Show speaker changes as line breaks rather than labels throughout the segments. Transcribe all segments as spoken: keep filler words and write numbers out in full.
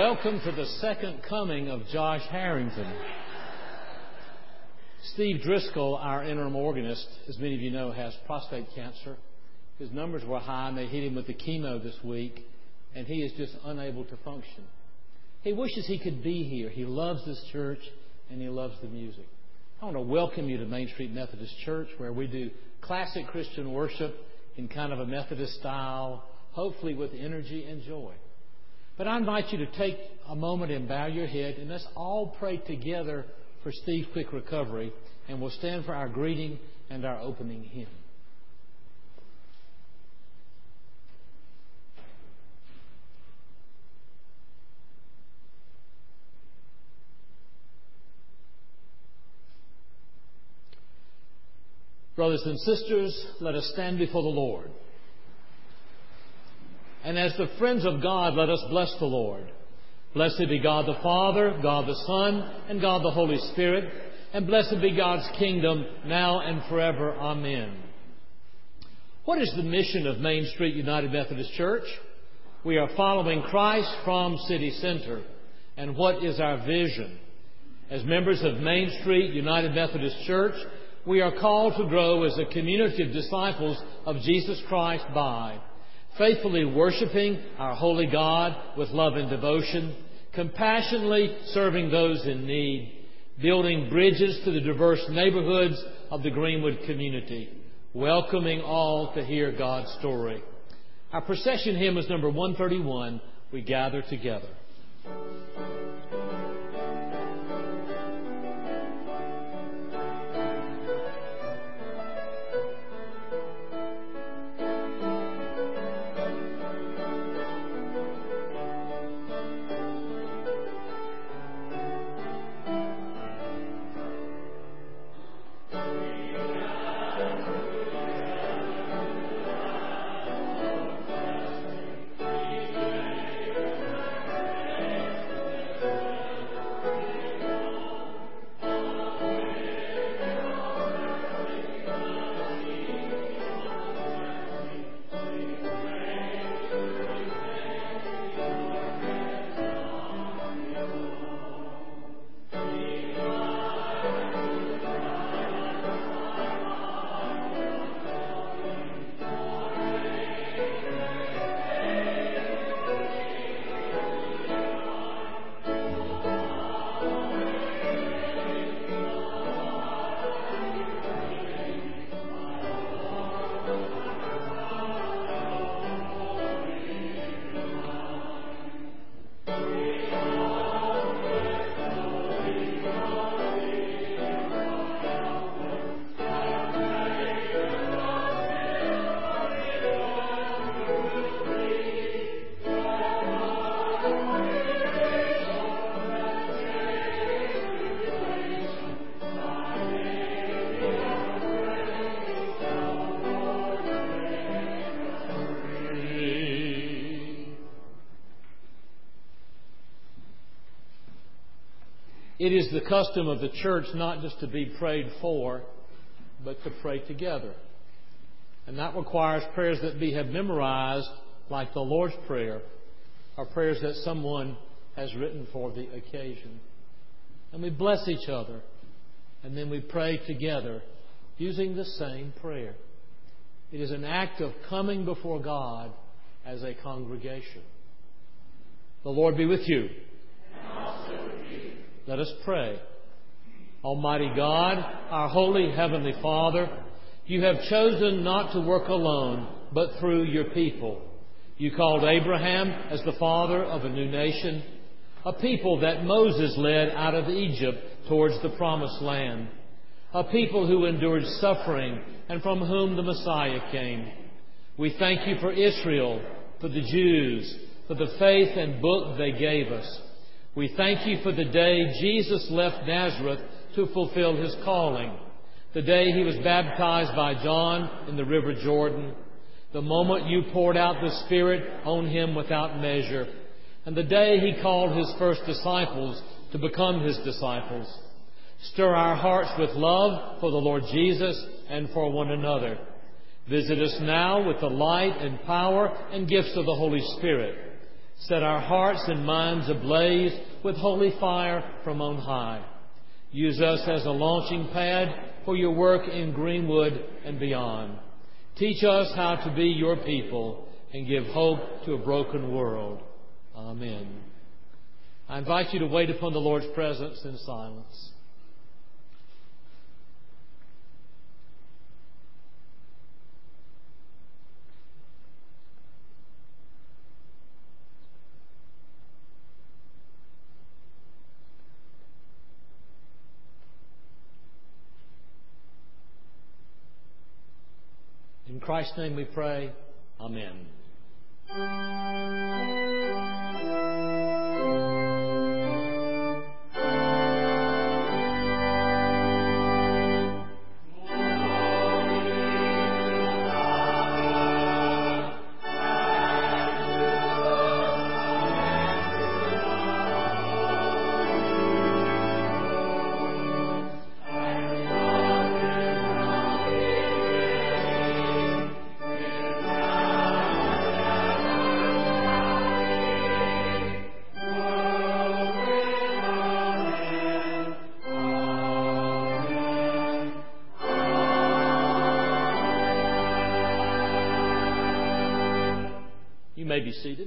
Welcome to the second coming of Josh Harrington. Steve Driscoll, our interim organist, as many of you know, has prostate cancer. His numbers were high and they hit him with the chemo this week, and he is just unable to function. He wishes he could be here. He loves this church and he loves the music. I want to welcome you to Main Street Methodist Church, where we do classic Christian worship in kind of a Methodist style, hopefully with energy and joy. But I invite you to take a moment and bow your head, and let's all pray together for Steve's quick recovery, and we'll stand for our greeting and our opening hymn. Brothers and sisters, let us stand before the Lord. And as the friends of God, let us bless the Lord. Blessed be God the Father, God the Son, and God the Holy Spirit. And blessed be God's kingdom, now and forever. Amen. What is the mission of Main Street United Methodist Church? We are following Christ from City Center. And what is our vision? As members of Main Street United Methodist Church, we are called to grow as a community of disciples of Jesus Christ by faithfully worshiping our holy God with love and devotion, compassionately serving those in need, building bridges to the diverse neighborhoods of the Greenwood community, welcoming all to hear God's story. Our procession hymn is number one thirty-one, We Gather Together. It is the custom of the church not just to be prayed for, but to pray together. And that requires prayers that we have memorized, like the Lord's Prayer, or prayers that someone has written for the occasion. And we bless each other, and then we pray together using the same prayer. It is an act of coming before God as a congregation. The Lord be with you.
And also with you.
Let us pray. Almighty God, our holy Heavenly Father, you have chosen not to work alone, but through your people. You called Abraham as the father of a new nation, a people that Moses led out of Egypt towards the promised land, a people who endured suffering and from whom the Messiah came. We thank you for Israel, for the Jews, for the faith and book they gave us. We thank you for the day Jesus left Nazareth to fulfill his calling, the day he was baptized by John in the River Jordan, the moment you poured out the Spirit on him without measure, and the day he called his first disciples to become his disciples. Stir our hearts with love for the Lord Jesus and for one another. Visit us now with the light and power and gifts of the Holy Spirit. Set our hearts and minds ablaze with holy fire from on high. Use us as a launching pad for your work in Greenwood and beyond. Teach us how to be your people and give hope to a broken world. Amen. I invite you to wait upon the Lord's presence in silence. In Christ's name we pray. Amen. You may be seated.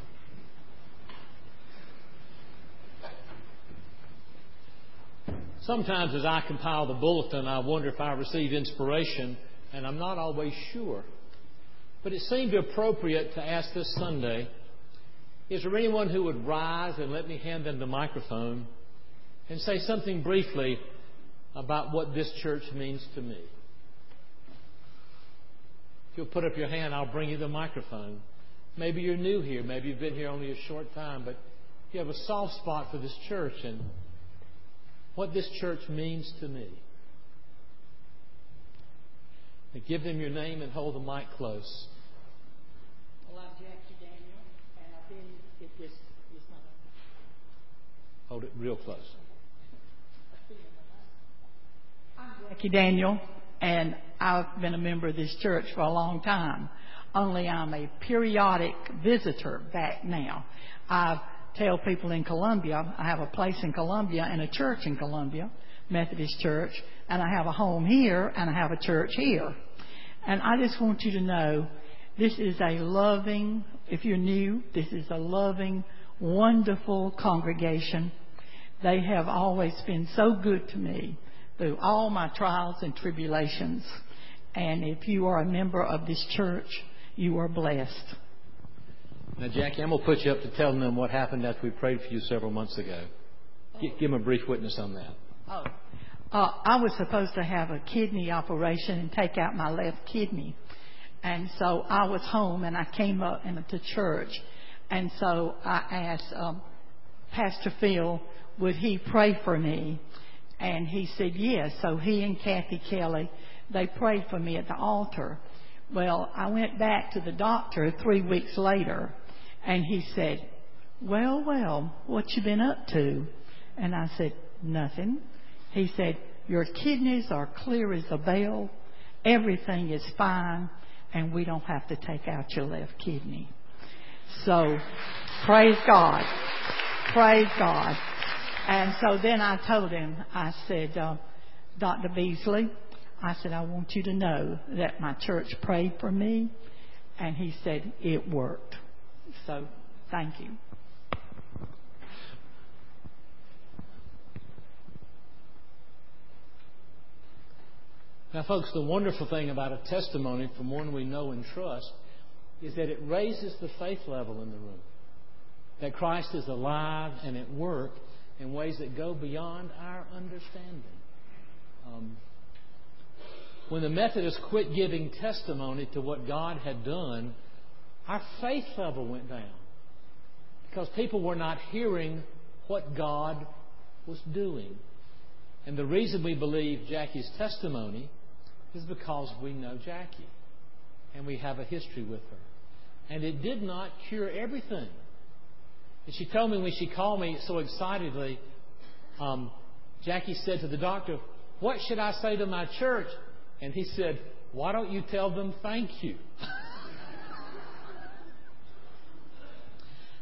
Sometimes as I compile the bulletin, I wonder if I receive inspiration, and I'm not always sure. But it seemed appropriate to ask this Sunday, is there anyone who would rise and let me hand them the microphone and say something briefly about what this church means to me? If you'll put up your hand, I'll bring you the microphone. Maybe you're new here. Maybe you've been here only a short time, but you have a soft spot for this church and what this church means to me. And give them your name and hold the mic close.
Well, I'm Jackie Daniel, and I've been at this. It's not.
Hold it real close.
I'm Jackie Daniel, and I've been a member of this church for a long time. Only I'm a periodic visitor back now. I tell people in Columbia, I have a place in Columbia and a church in Columbia, Methodist Church, and I have a home here and I have a church here. And I just want you to know, this is a loving, if you're new, this is a loving, wonderful congregation. They have always been so good to me through all my trials and tribulations. And if you are a member of this church, you are blessed.
Now, Jackie, I'm going to put you up to telling them what happened after we prayed for you several months ago. G- give them a brief witness on that.
Oh, uh, I was supposed to have a kidney operation and take out my left kidney. And so I was home and I came up into church. And so I asked um, Pastor Phil, would he pray for me? And he said yes. So he and Kathy Kelly, they prayed for me at the altar. Well, I went back to the doctor three weeks later, and he said, well, well, what you been up to? And I said, nothing. He said, your kidneys are clear as a bell. Everything is fine, and we don't have to take out your left kidney. So, praise God. Praise God. And so then I told him, I said, uh, Doctor Beasley, I said, I want you to know that my church prayed for me, and he said it worked. So, thank you.
Now, folks, the wonderful thing about a testimony from one we know and trust is that it raises the faith level in the room. That Christ is alive and at work in ways that go beyond our understanding. Um, When the Methodists quit giving testimony to what God had done, our faith level went down because people were not hearing what God was doing. And the reason we believe Jackie's testimony is because we know Jackie and we have a history with her. And it did not cure everything. And she told me when she called me so excitedly, um, Jackie said to the doctor, what should I say to my church? And he said, why don't you tell them thank you?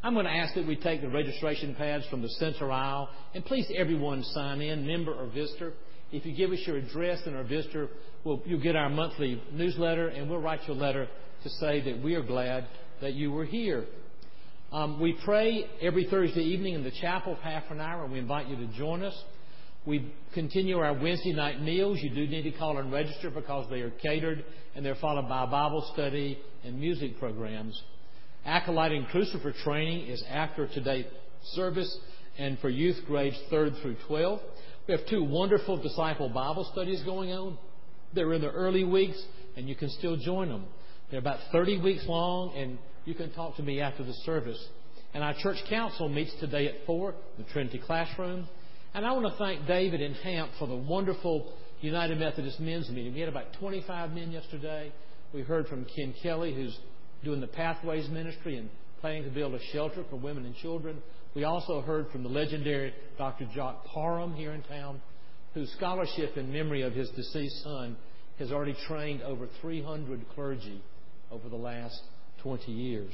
I'm going to ask that we take the registration pads from the center aisle, and please everyone sign in, member or visitor. If you give us your address and our visitor, we'll, you'll get our monthly newsletter, and we'll write you a letter to say that we are glad that you were here. Um, we pray every Thursday evening in the chapel for half an hour, and we invite you to join us. We continue our Wednesday night meals. You do need to call and register because they are catered, and they're followed by Bible study and music programs. Acolyte and Crucifer training is after today's service and for youth grades third through twelve. We have two wonderful disciple Bible studies going on. They're in the early weeks, and you can still join them. They're about thirty weeks long, and you can talk to me after the service. And our church council meets today at four, the Trinity Classroom. And I want to thank David and Hamp for the wonderful United Methodist men's meeting. We had about twenty-five men yesterday. We heard from Ken Kelly, who's doing the Pathways Ministry and planning to build a shelter for women and children. We also heard from the legendary Doctor Jock Parham here in town, whose scholarship in memory of his deceased son has already trained over three hundred clergy over the last twenty years.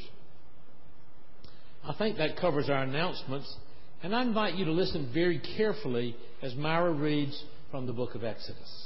I think that covers our announcements, and I invite you to listen very carefully as Myra reads from the book of Exodus.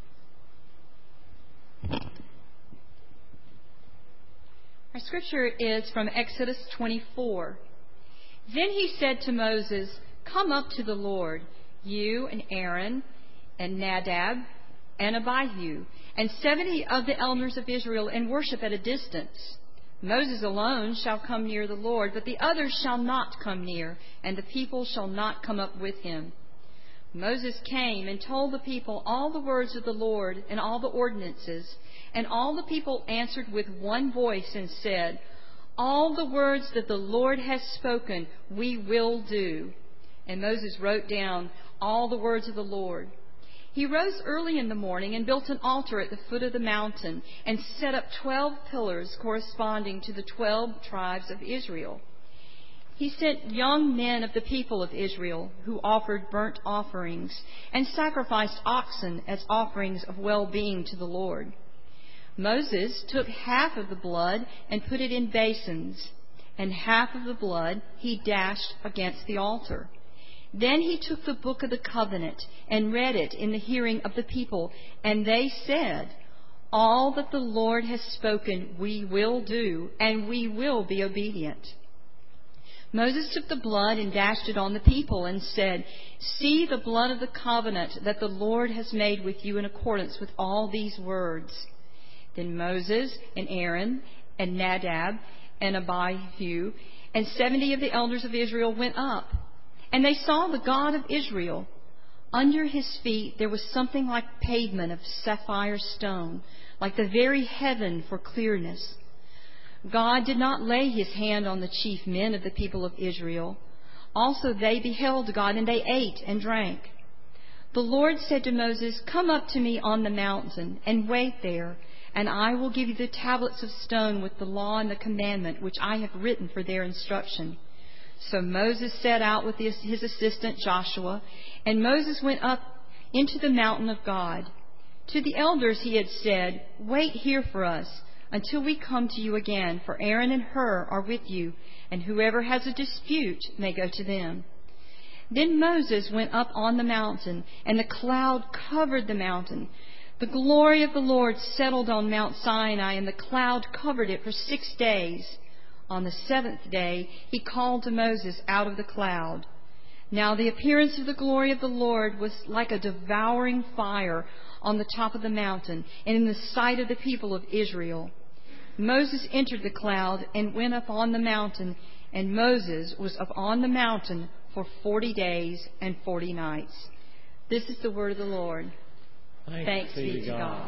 Our scripture is from Exodus twenty-four. Then he said to Moses, "Come up to the Lord, you and Aaron and Nadab and Abihu and seventy of the elders of Israel, and worship at a distance. Moses alone shall come near the Lord, but the others shall not come near, and the people shall not come up with him." Moses came and told the people all the words of the Lord and all the ordinances. And all the people answered with one voice and said, "All the words that the Lord has spoken, we will do." And Moses wrote down all the words of the Lord. He rose early in the morning and built an altar at the foot of the mountain and set up twelve pillars corresponding to the twelve tribes of Israel. He sent young men of the people of Israel who offered burnt offerings and sacrificed oxen as offerings of well-being to the Lord. Moses took half of the blood and put it in basins, and half of the blood he dashed against the altar. Then he took the book of the covenant and read it in the hearing of the people, and they said, "All that the Lord has spoken we will do, and we will be obedient." Moses took the blood and dashed it on the people and said, "See the blood of the covenant that the Lord has made with you in accordance with all these words." Then Moses and Aaron and Nadab and Abihu and seventy of the elders of Israel went up, and they saw the God of Israel. Under his feet there was something like pavement of sapphire stone, like the very heaven for clearness. God did not lay his hand on the chief men of the people of Israel. Also they beheld God, and they ate and drank. The Lord said to Moses, "Come up to me on the mountain and wait there, and I will give you the tablets of stone with the law and the commandment which I have written for their instruction." So Moses set out with his, his assistant Joshua, and Moses went up into the mountain of God. To the elders he had said, "Wait here for us until we come to you again, for Aaron and Hur are with you, and whoever has a dispute may go to them." Then Moses went up on the mountain, and the cloud covered the mountain. The glory of the Lord settled on Mount Sinai, and the cloud covered it for six days. On the seventh day he called to Moses out of the cloud. Now the appearance of the glory of the Lord was like a devouring fire on the top of the mountain, and in the sight of the people of Israel. Moses entered the cloud and went up on the mountain, and Moses was up on the mountain for forty days and forty nights. This is the word of the Lord.
Thanks,
Thanks be to God. God.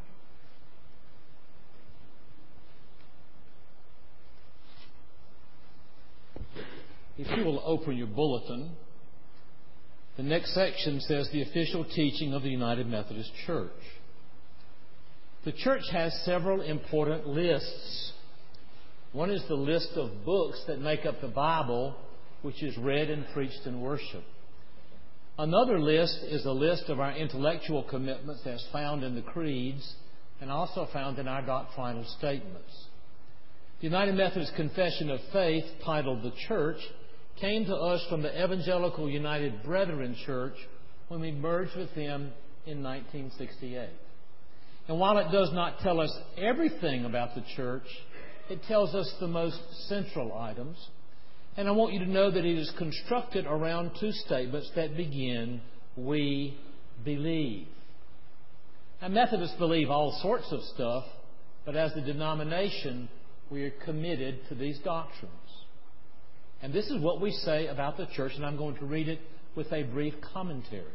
If you will open your bulletin, the next section says the official teaching of the United Methodist Church. The church has several important lists. One is the list of books that make up the Bible, which is read and preached in worship. Another list is a list of our intellectual commitments as found in the creeds and also found in our doctrinal statements. The United Methodist Confession of Faith, titled The Church, came to us from the Evangelical United Brethren Church when we merged with them in nineteen sixty-eight. And while it does not tell us everything about the church, it tells us the most central items. And I want you to know that it is constructed around two statements that begin, "We believe." Now, Methodists believe all sorts of stuff, but as a denomination, we are committed to these doctrines. And this is what we say about the church, and I'm going to read it with a brief commentary.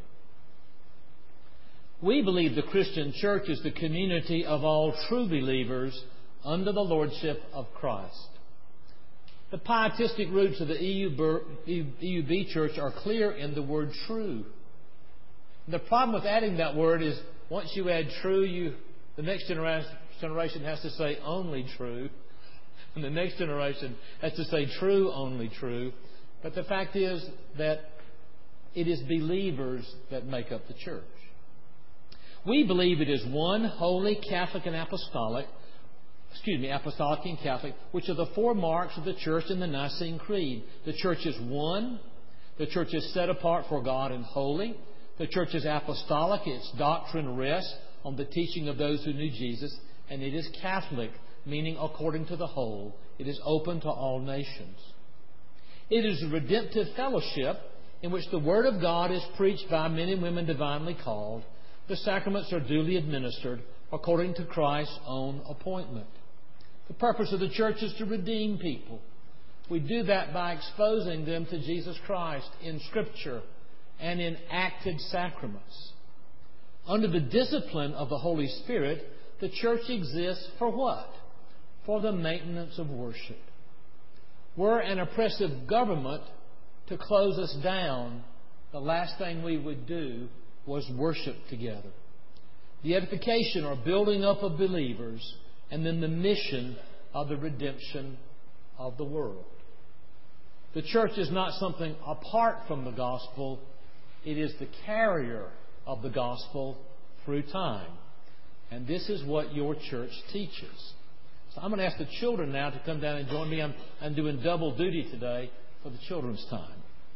We believe the Christian church is the community of all true believers under the lordship of Christ. The pietistic roots of the E U B church are clear in the word true. The problem with adding that word is once you add true, you the next generation has to say only true. And the next generation has to say true, only true. But the fact is that it is believers that make up the church. We believe it is one, holy, Catholic, and apostolic, excuse me, apostolic and Catholic, which are the four marks of the church in the Nicene Creed. The church is one. The church is set apart for God and holy. The church is apostolic. Its doctrine rests on the teaching of those who knew Jesus. And it is Catholic, meaning according to the whole. It is open to all nations. It is a redemptive fellowship in which the Word of God is preached by men and women divinely called. The sacraments are duly administered according to Christ's own appointment. The purpose of the church is to redeem people. We do that by exposing them to Jesus Christ in Scripture and in acted sacraments. Under the discipline of the Holy Spirit, the church exists for what? For the maintenance of worship. Were an oppressive government to close us down, the last thing we would do was worship together. The edification or building up of believers, and then the mission of the redemption of the world. The church is not something apart from the gospel. It is the carrier of the gospel through time. And this is what your church teaches. So I'm going to ask the children now to come down and join me. I'm, I'm doing double duty today for the children's time.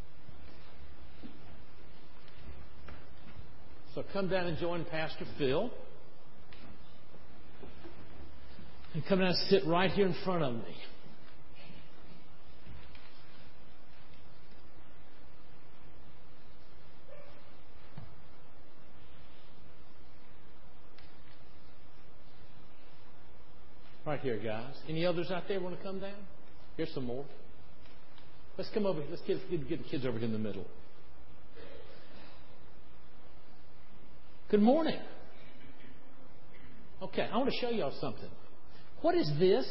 So come down and join Pastor Phil. And come down and sit right here in front of me. Right here, guys. Any others out there want to come down? Here's some more. Let's come over. Let's get, get, get the kids over here in the middle. Good morning. Okay, I want to show y'all something. What is this?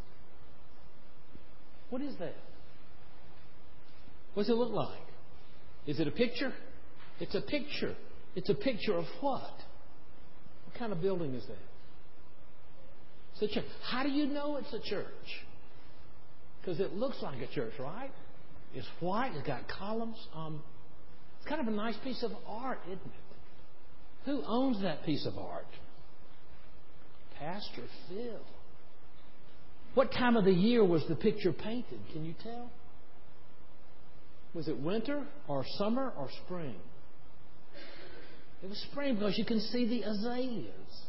What is that? What does it look like? Is it a picture? It's a picture. It's a picture of what? What kind of building is that? It's a church. How do you know it's a church? Because it looks like a church, right? It's white. It's got columns. Um, it's kind of a nice piece of art, isn't it? Who owns that piece of art? Pastor Phil. What time of the year was the picture painted? Can you tell? Was it winter or summer or spring? It was spring because you can see the azaleas.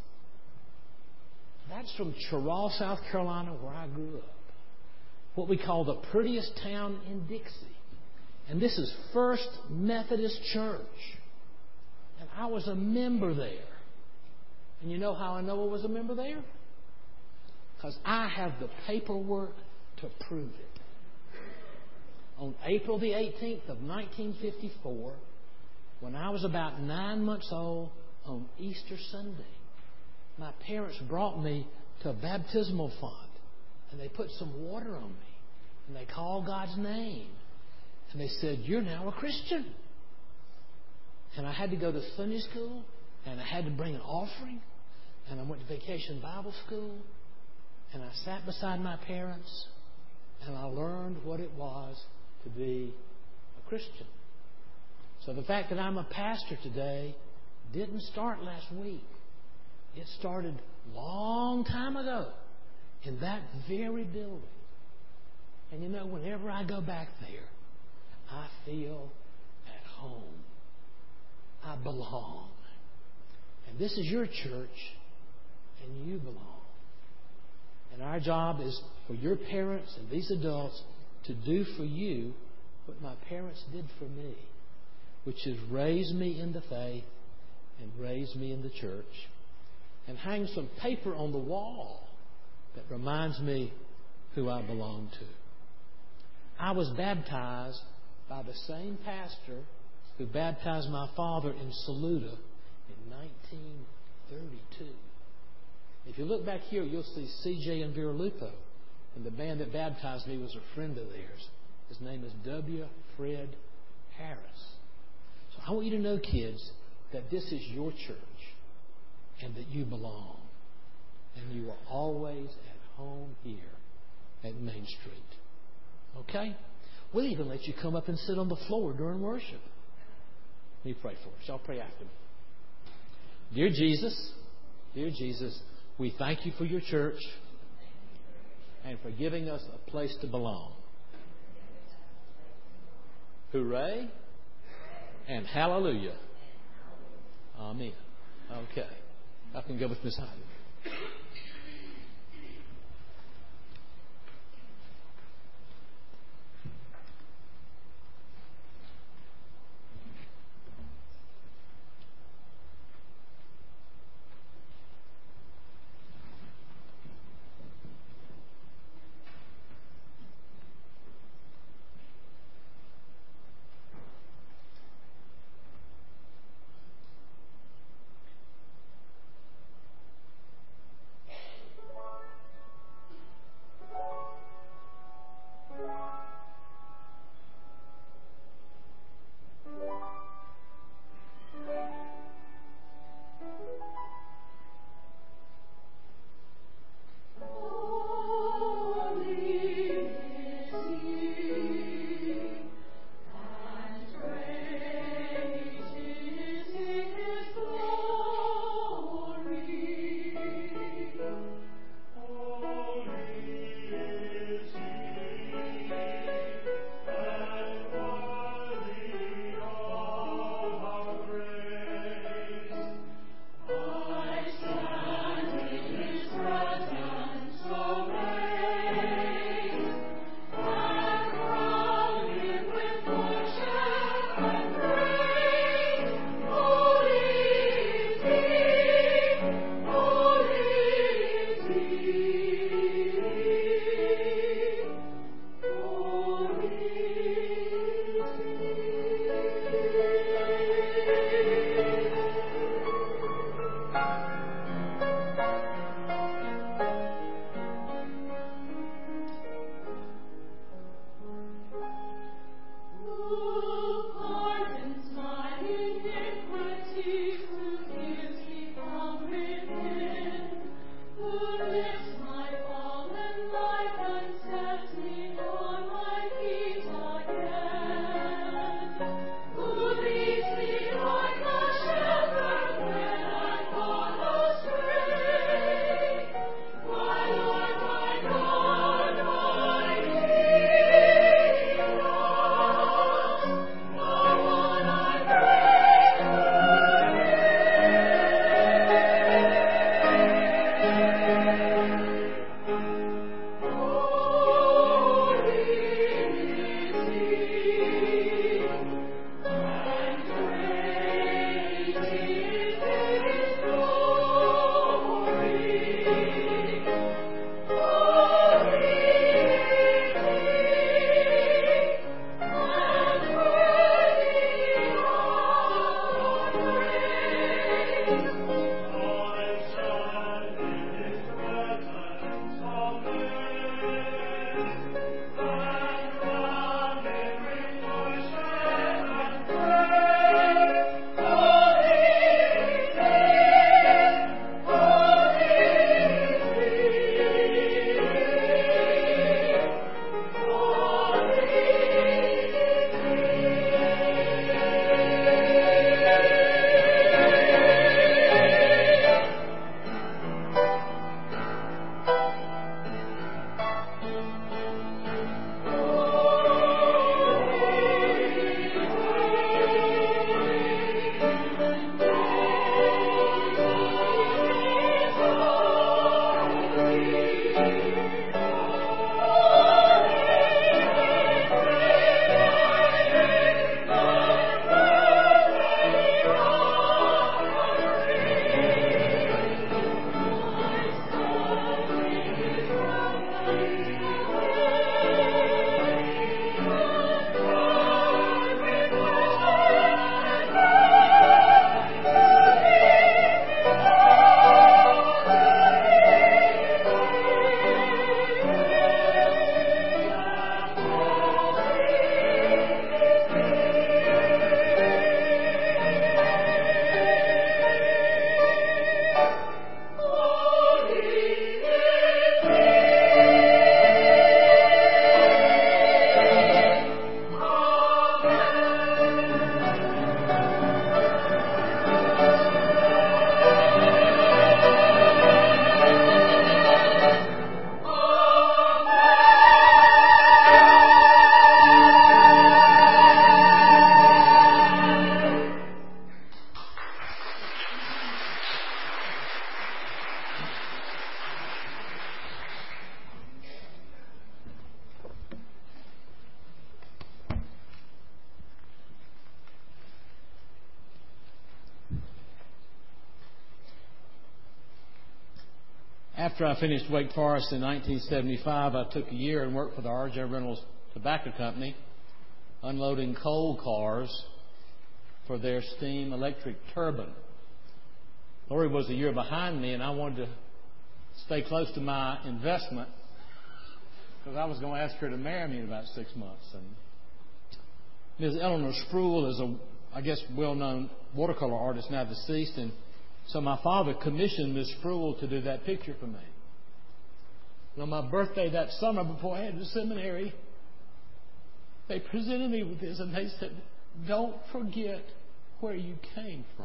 That's from Cheraw, South Carolina, where I grew up. What we call the prettiest town in Dixie. And this is First Methodist Church. And I was a member there. And you know how I know I was a member there? Because I have the paperwork to prove it. On April the eighteenth of nineteen fifty-four, when I was about nine months old, on Easter Sunday, my parents brought me to a baptismal font. And they put some water on me. And they called God's name. And they said, "You're now a Christian." And I had to go to Sunday school. And I had to bring an offering. And I went to Vacation Bible School. And I sat beside my parents. And I learned what it was to be a Christian. So the fact that I'm a pastor today didn't start last week. It started a long time ago. in that very building. And you know, whenever I go back there, I feel at home. I belong. And this is your church, and you belong. And our job is for your parents and these adults to do for you what my parents did for me, which is raise me in the faith and raise me in the church and hang some paper on the wall that reminds me who I belong to. I was baptized by the same pastor who baptized my father in Saluda in nineteen thirty-two. If you look back here, you'll see C J and Vera Lupo. And the man that baptized me was a friend of theirs. His name is W. Fred Harris. So I want you to know, kids, that this is your church and that you belong. And you are always at home here at Main Street. Okay? We'll even let you come up and sit on the floor during worship. Let me pray for us. Y'all pray after me. Dear Jesus, dear Jesus, we thank you for your church and for giving us a place to belong. Hooray and hallelujah. Amen. Okay. I can go with Miss Hyde. After I finished Wake Forest in nineteen seventy-five, I took a year and worked for the R J Reynolds Tobacco Company, unloading coal cars for their steam electric turbine. Lori was a year behind me, and I wanted to stay close to my investment because I was going to ask her to marry me in about six months. And Miz Eleanor Spruill is a, I guess, well-known watercolor artist, now deceased, and so my father commissioned Miz Spruill to do that picture for me. And on my birthday that summer, before I had the seminary, they presented me with this, and they said, "Don't forget where you came from."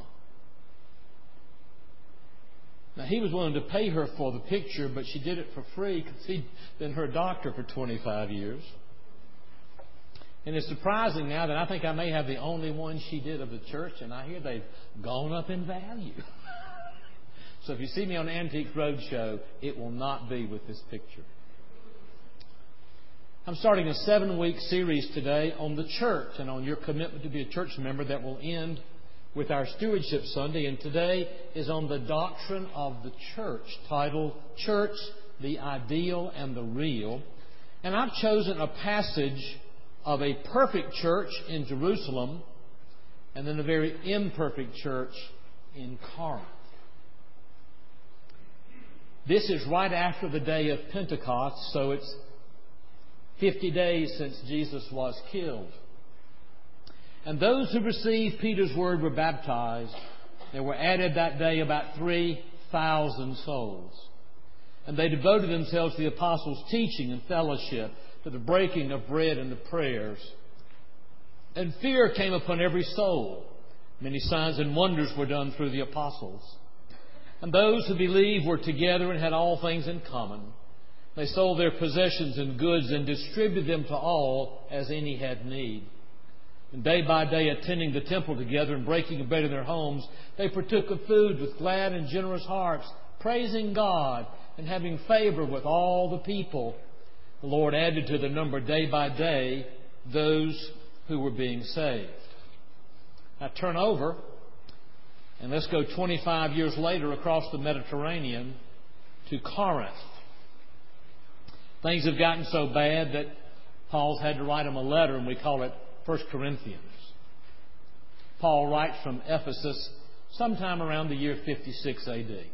Now, he was willing to pay her for the picture, but she did it for free because he'd been her doctor for twenty-five years. And it's surprising now that I think I may have the only one she did of the church, and I hear they've gone up in value. So if you see me on Antiques Roadshow, it will not be with this picture. I'm starting a seven-week series today on the church and on your commitment to be a church member that will end with our Stewardship Sunday. And today is on the doctrine of the church, titled Church, the Ideal and the Real. And I've chosen a passage of a perfect church in Jerusalem and then a very imperfect church in Corinth. This is right after the day of Pentecost, so it's fifty days since Jesus was killed. And those who received Peter's word were baptized. There were added that day about three thousand souls. And they devoted themselves to the apostles' teaching and fellowship, to the breaking of bread and the prayers. And fear came upon every soul. Many signs and wonders were done through the apostles. And those who believed were together and had all things in common. They sold their possessions and goods and distributed them to all as any had need. And day by day, attending the temple together and breaking bread in their homes, they partook of food with glad and generous hearts, praising God and having favor with all the people. The Lord added to the number day by day those who were being saved. Now turn over and let's go twenty-five years later across the Mediterranean to Corinth. Things have gotten so bad that Paul's had to write them a letter, and we call it First Corinthians. Paul writes from Ephesus sometime around the year fifty-six A D.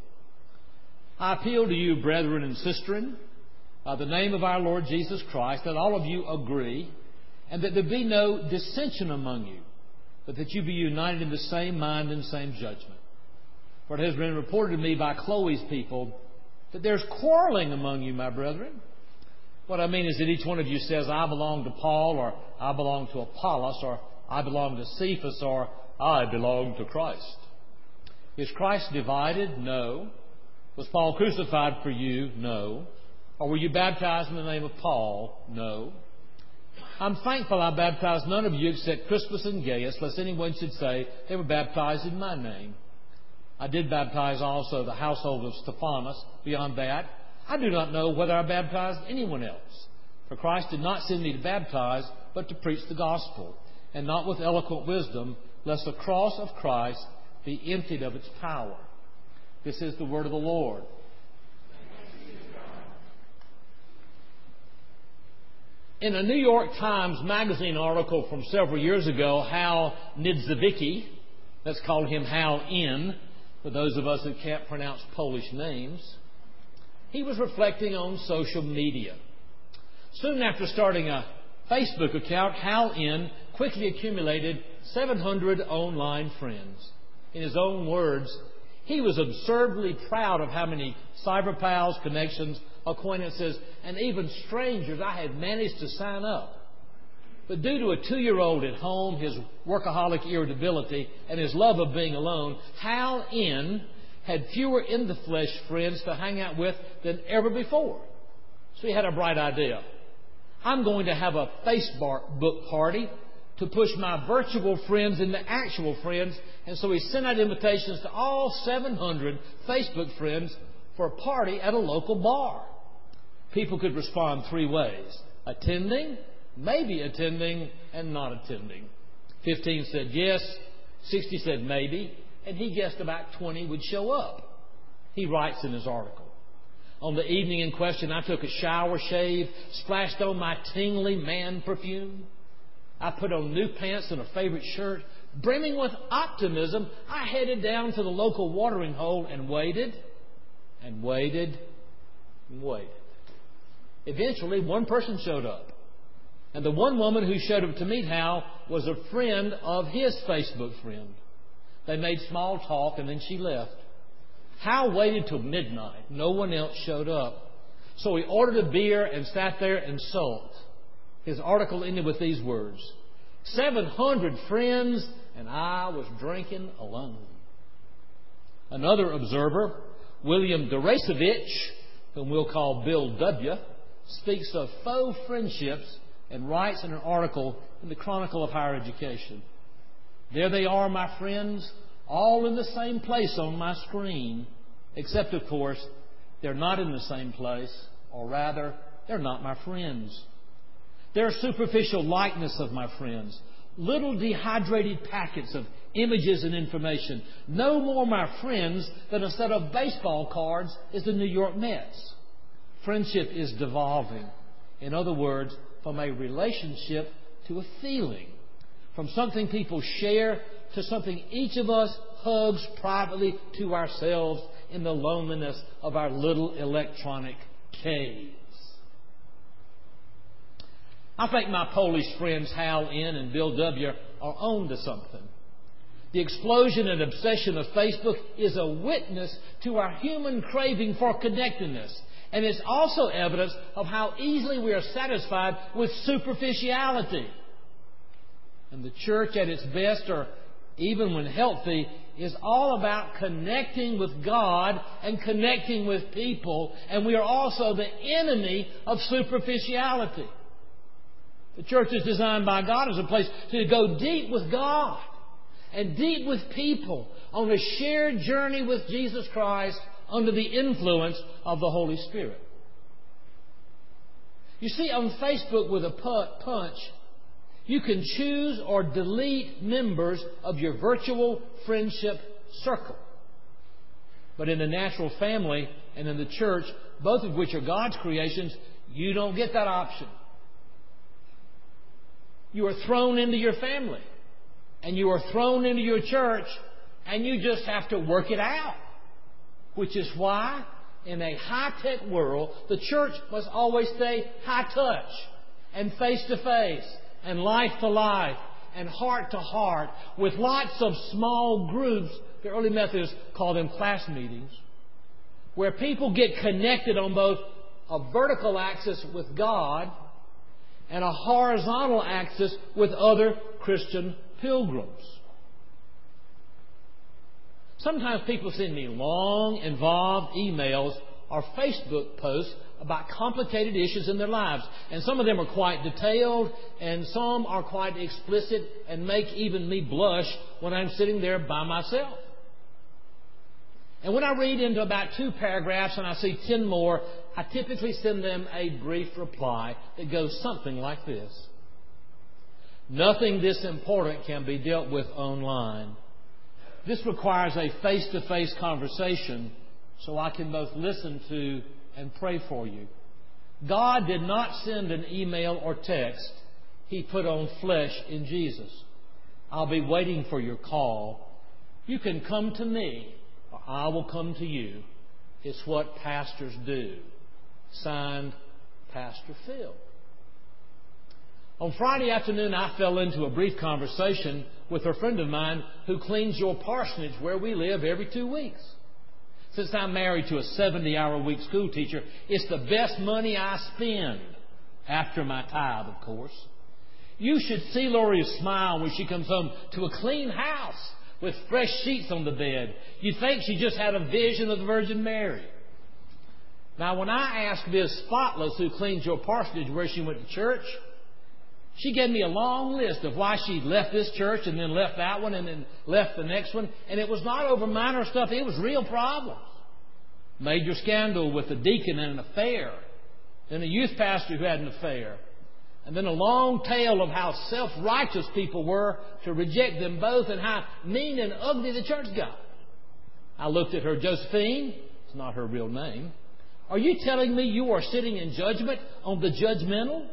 I appeal to you, brethren and sistren, by the name of our Lord Jesus Christ, that all of you agree, and that there be no dissension among you, but that you be united in the same mind and same judgment. For it has been reported to me by Chloe's people that there's quarreling among you, my brethren. What I mean is that each one of you says, I belong to Paul, or I belong to Apollos, or I belong to Cephas, or I belong to Christ. Is Christ divided? No. Was Paul crucified for you? No. Or were you baptized in the name of Paul? No. I'm thankful I baptized none of you except Crispus and Gaius, lest anyone should say they were baptized in my name. I did baptize also the household of Stephanas. Beyond that, I do not know whether I baptized anyone else. For Christ did not send me to baptize, but to preach the gospel, and not with eloquent wisdom, lest the cross of Christ be emptied of its power. This is the word of the Lord. In a New York Times Magazine article from several years ago, Hal Niedzwiecki, let's call him Hal N, for those of us who can't pronounce Polish names, he was reflecting on social media. Soon after starting a Facebook account, Hal N quickly accumulated seven hundred online friends. In his own words, he was absurdly proud of how many cyber pals, connections, acquaintances, and even strangers I had managed to sign up. But due to a two-year-old at home, his workaholic irritability, and his love of being alone, Hal N had fewer in-the-flesh friends to hang out with than ever before. So he had a bright idea. I'm going to have a Facebook party to push my virtual friends into actual friends. And so he sent out invitations to all seven hundred Facebook friends for a party at a local bar. People could respond three ways: attending, maybe attending, and not attending. Fifteen said yes, sixty said maybe, and he guessed about twenty would show up. He writes in his article, On the evening in question, I took a shower shave, splashed on my tingly man perfume. I put on new pants and a favorite shirt. Brimming with optimism, I headed down to the local watering hole and waited and waited and waited. Eventually, one person showed up. And the one woman who showed up to meet Hal was a friend of his Facebook friend. They made small talk and then she left. Hal waited till midnight. No one else showed up. So he ordered a beer and sat there and sulked. His article ended with these words: seven hundred friends and I was drinking alone. Another observer, William Derasevich, whom we'll call Bill W., speaks of faux friendships and writes in an article in the Chronicle of Higher Education. There they are, my friends, all in the same place on my screen, except, of course, they're not in the same place, or rather, they're not my friends. They're a superficial likeness of my friends, little dehydrated packets of images and information, no more my friends than a set of baseball cards is the New York Mets. Friendship is devolving. In other words, from a relationship to a feeling, from something people share to something each of us hugs privately to ourselves in the loneliness of our little electronic caves. I think my Polish friends Hal N. and Bill W. are on to something. The explosion and obsession of Facebook is a witness to our human craving for connectedness. And it's also evidence of how easily we are satisfied with superficiality. And the church at its best, or even when healthy, is all about connecting with God and connecting with people. And we are also the enemy of superficiality. The church is designed by God as a place to go deep with God and deep with people on a shared journey with Jesus Christ under the influence of the Holy Spirit. You see, on Facebook with a punch, you can choose or delete members of your virtual friendship circle. But in the natural family and in the church, both of which are God's creations, you don't get that option. You are thrown into your family, and you are thrown into your church, and you just have to work it out. Which is why, in a high-tech world, the church must always stay high-touch and face-to-face and life-to-life and heart-to-heart with lots of small groups. The early Methodists called them class meetings, where people get connected on both a vertical axis with God and a horizontal axis with other Christian pilgrims. Sometimes people send me long, involved emails or Facebook posts about complicated issues in their lives. And some of them are quite detailed, and some are quite explicit and make even me blush when I'm sitting there by myself. And when I read into about two paragraphs and I see ten more, I typically send them a brief reply that goes something like this: nothing this important can be dealt with online. This requires a face-to-face conversation so I can both listen to and pray for you. God did not send an email or text. He put on flesh in Jesus. I'll be waiting for your call. You can come to me, or I will come to you. It's what pastors do. Signed, Pastor Phil. On Friday afternoon, I fell into a brief conversation with a friend of mine who cleans your parsonage where we live every two weeks. Since I'm married to a seventy-hour-a-week school teacher, it's the best money I spend, after my tithe, of course. You should see Lori's smile when she comes home to a clean house with fresh sheets on the bed. You'd think she just had a vision of the Virgin Mary. Now, when I asked Miz Spotless, who cleans your parsonage, where she went to church, she gave me a long list of why she'd left this church and then left that one and then left the next one. And it was not over minor stuff. It was real problems. Major scandal with a deacon and an affair. Then a youth pastor who had an affair. And then a long tale of how self-righteous people were to reject them both and how mean and ugly the church got. I looked at her Josephine. It's not her real name. Are you telling me you are sitting in judgment on the judgmental?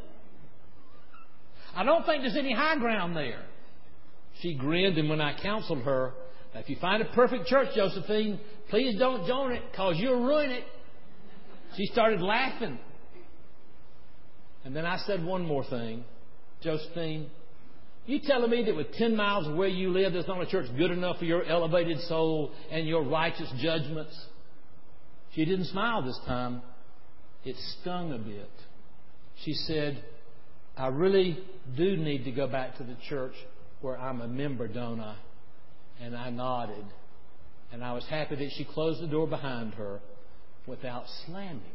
I don't think there's any high ground there. She grinned, and when I counseled her, if you find a perfect church, Josephine, please don't join it because you'll ruin it. She started laughing. And then I said one more thing. Josephine, you telling me that with ten miles of where you live, there's not a church good enough for your elevated soul and your righteous judgments? She didn't smile this time. It stung a bit. She said, I really do need to go back to the church where I'm a member, don't I? And I nodded. And I was happy that she closed the door behind her without slamming it.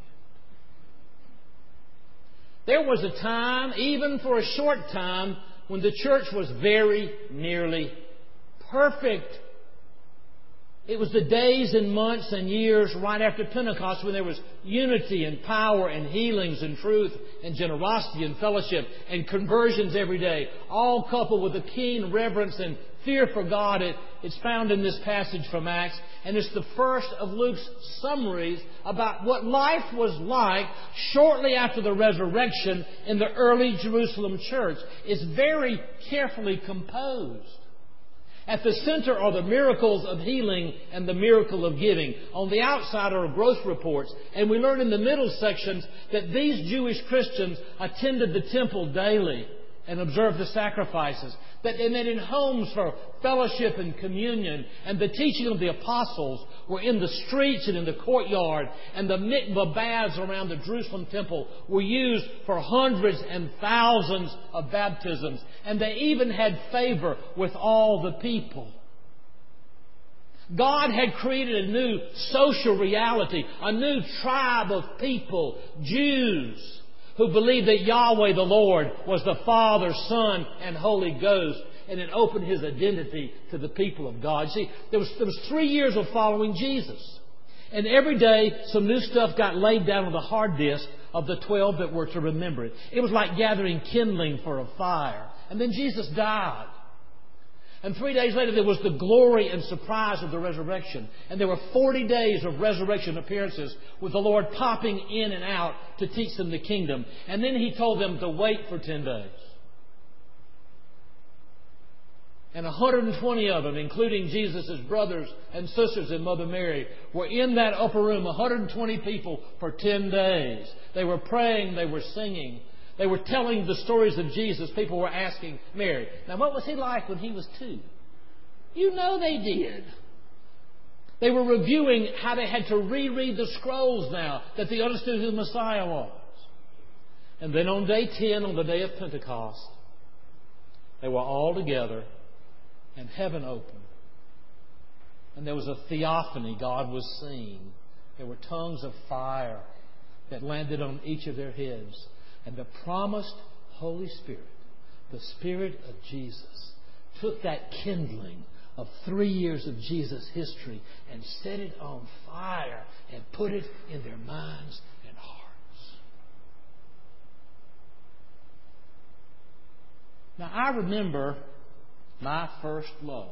There was a time, even for a short time, when the church was very nearly perfect. It was the days and months and years right after Pentecost when there was unity and power and healings and truth and generosity and fellowship and conversions every day, all coupled with a keen reverence and fear for God. It, it's found in this passage from Acts, and it's the first of Luke's summaries about what life was like shortly after the resurrection in the early Jerusalem church. It's very carefully composed. At the center are the miracles of healing and the miracle of giving. On the outside are growth reports. And we learn in the middle sections that these Jewish Christians attended the temple daily and observed the sacrifices. That they met in homes for fellowship and communion. And the teaching of the apostles were in the streets and in the courtyard. And the mikvah baths around the Jerusalem temple were used for hundreds and thousands of baptisms. And they even had favor with all the people. God had created a new social reality, a new tribe of people, Jews, who believed that Yahweh the Lord was the Father, Son, and Holy Ghost, and it opened His identity to the people of God. See, there was, there was three years of following Jesus. And every day, some new stuff got laid down on the hard disk of the twelve that were to remember it. It was like gathering kindling for a fire. And then Jesus died. And three days later, there was the glory and surprise of the resurrection. And there were forty days of resurrection appearances with the Lord popping in and out to teach them the kingdom. And then He told them to wait for ten days. And one hundred twenty of them, including Jesus' brothers and sisters and Mother Mary, were in that upper room, one hundred twenty people for ten days. They were praying, they were singing. They were telling the stories of Jesus. People were asking Mary, now what was He like when He was two? You know they did. They were reviewing how they had to reread the scrolls now that they understood who the Messiah was. And then on day ten, on the day of Pentecost, they were all together and heaven opened. And there was a theophany. God was seen. There were tongues of fire that landed on each of their heads. And the promised Holy Spirit, the Spirit of Jesus, took that kindling of three years of Jesus' history and set it on fire and put it in their minds and hearts. Now, I remember my first love.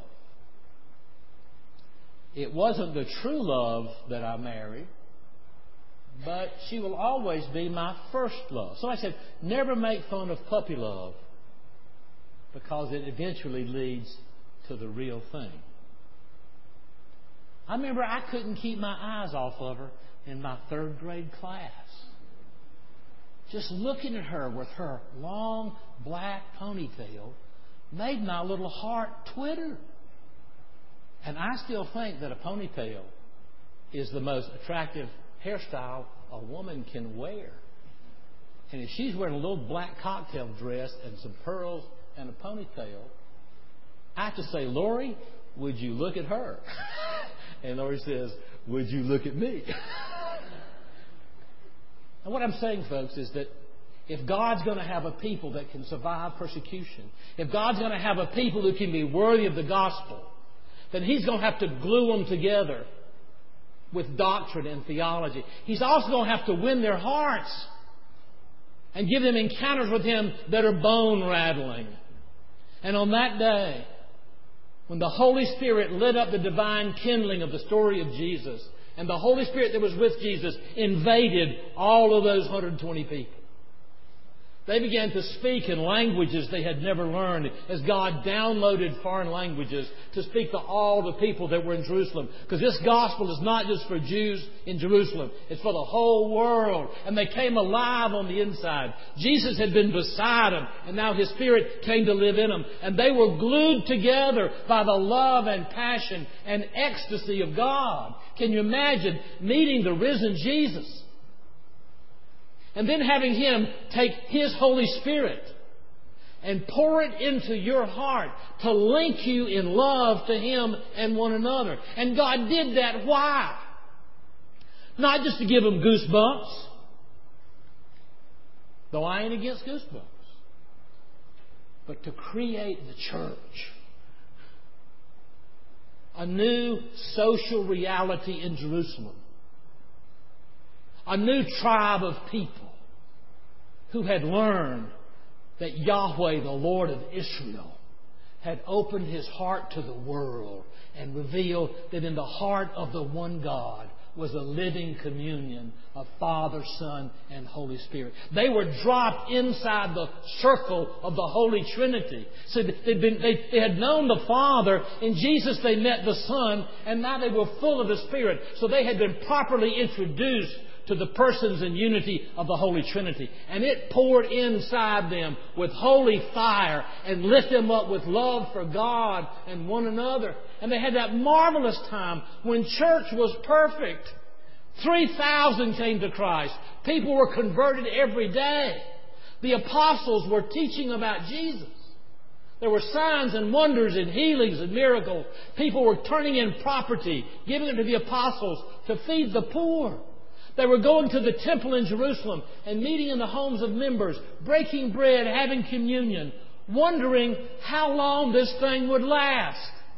It wasn't the true love that I married, but she will always be my first love. So I said, never make fun of puppy love, because it eventually leads to the real thing. I remember I couldn't keep my eyes off of her in my third grade class. Just looking at her with her long black ponytail made my little heart twitter. And I still think that a ponytail is the most attractive hairstyle a woman can wear. And if she's wearing a little black cocktail dress and some pearls and a ponytail, I have to say, Lori, would you look at her? And Lori says, would you look at me? And what I'm saying, folks, is that if God's going to have a people that can survive persecution, if God's going to have a people who can be worthy of the gospel, then He's going to have to glue them together with doctrine and theology. He's also going to have to win their hearts and give them encounters with Him that are bone-rattling. And on that day, when the Holy Spirit lit up the divine kindling of the story of Jesus, And the Holy Spirit that was with Jesus invaded all of those one hundred twenty people. They began to speak in languages they had never learned as God downloaded foreign languages to speak to all the people that were in Jerusalem. Because this gospel is not just for Jews in Jerusalem. It's for the whole world. And they came alive on the inside. Jesus had been beside them, and now His Spirit came to live in them. And they were glued together by the love and passion and ecstasy of God. Can you imagine meeting the risen Jesus? And then having Him take His Holy Spirit and pour it into your heart to link you in love to Him and one another. And God did that. Why? Not just to give them goosebumps, though I ain't against goosebumps, but to create the church. A new social reality in Jerusalem. A new tribe of people who had learned that Yahweh, the Lord of Israel, had opened His heart to the world and revealed that in the heart of the one God was a living communion of Father, Son, and Holy Spirit. They were dropped inside the circle of the Holy Trinity. So they'd been, they, they had known the Father. In Jesus they met the Son, and now they were full of the Spirit. So they had been properly introduced to the persons and unity of the Holy Trinity. And it poured inside them with holy fire and lit them up with love for God and one another. And they had that marvelous time when church was perfect. three thousand came to Christ. People were converted every day. The apostles were teaching about Jesus. There were signs and wonders and healings and miracles. People were turning in property, giving it to the apostles to feed the poor. They were going to the temple in Jerusalem and meeting in the homes of members, breaking bread, having communion, wondering how long this thing would last.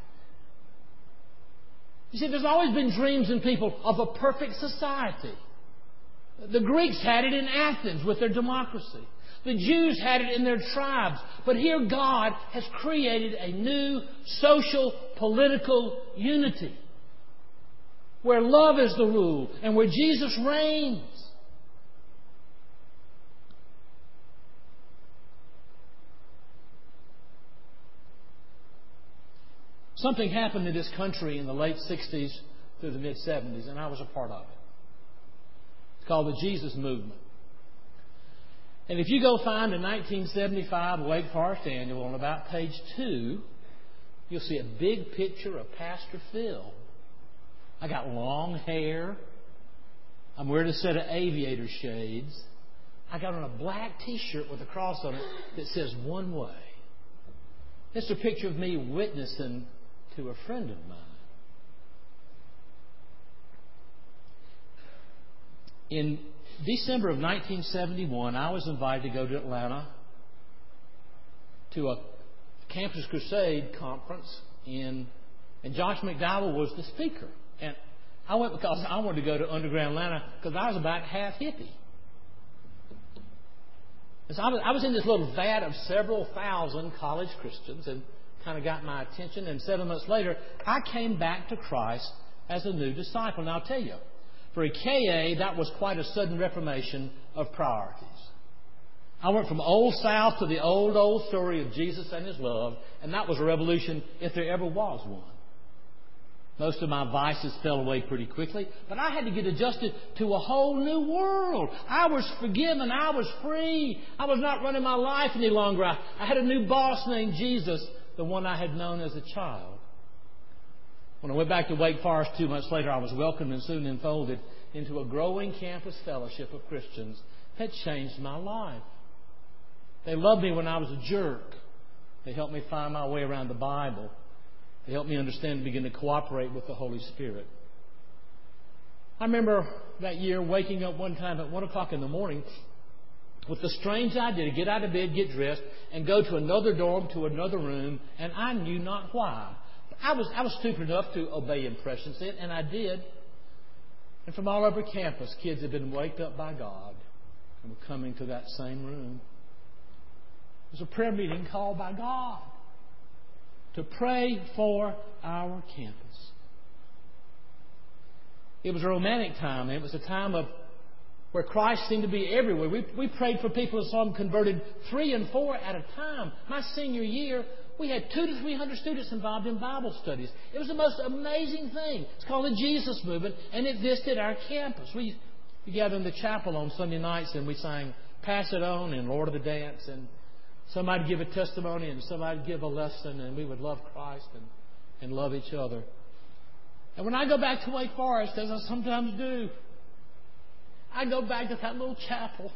You see, there's always been dreams in people of a perfect society. The Greeks had it in Athens with their democracy. The Jews had it in their tribes. But here God has created a new social, political unity, where love is the rule and where Jesus reigns. Something happened in this country in the late sixties through the mid seventies, and I was a part of it. It's called the Jesus Movement. And if you go find a nineteen seventy-five Wake Forest Annual, on about page two, you'll see a big picture of Pastor Phil. I got long hair. I'm wearing a set of aviator shades. I got on a black T-shirt with a cross on it that says "One Way." It's a picture of me witnessing to a friend of mine. In December of nineteen seventy-one, I was invited to go to Atlanta to a Campus Crusade conference, in, and Josh McDowell was the speaker. And I went because I wanted to go to Underground Atlanta because I was about half hippie. And so I was, I was in this little vat of several thousand college Christians, and kind of got my attention. And seven months later, I came back to Christ as a new disciple. And I'll tell you, for a K A, that was quite a sudden reformation of priorities. I went from Old South to the old, old story of Jesus and His love, and that was a revolution if there ever was one. Most of my vices fell away pretty quickly, but I had to get adjusted to a whole new world. I was forgiven. I was free. I was not running my life any longer. I, I had a new boss named Jesus, the one I had known as a child. When I went back to Wake Forest two months later, I was welcomed and soon enfolded into a growing campus fellowship of Christians that changed my life. They loved me when I was a jerk. They helped me find my way around the Bible. They helped me understand and begin to cooperate with the Holy Spirit. I remember that year waking up one time at one o'clock in the morning with the strange idea to get out of bed, get dressed, and go to another dorm, to another room, and I knew not why. I was, I was stupid enough to obey impression set, and I did. And from all over campus, kids had been waked up by God and were coming to that same room. It was a prayer meeting called by God to pray for our campus. It was a romantic time. It was a time of where Christ seemed to be everywhere. We, we prayed for people and saw them converted three and four at a time. My senior year, we had two to three hundred students involved in Bible studies. It was the most amazing thing. It's called the Jesus Movement, and it visited our campus. We, we gathered in the chapel on Sunday nights, and we sang Pass It On and Lord of the Dance, and somebody would give a testimony, and somebody would give a lesson, and we would love Christ and, and love each other. And when I go back to Wake Forest, as I sometimes do, I go back to that little chapel,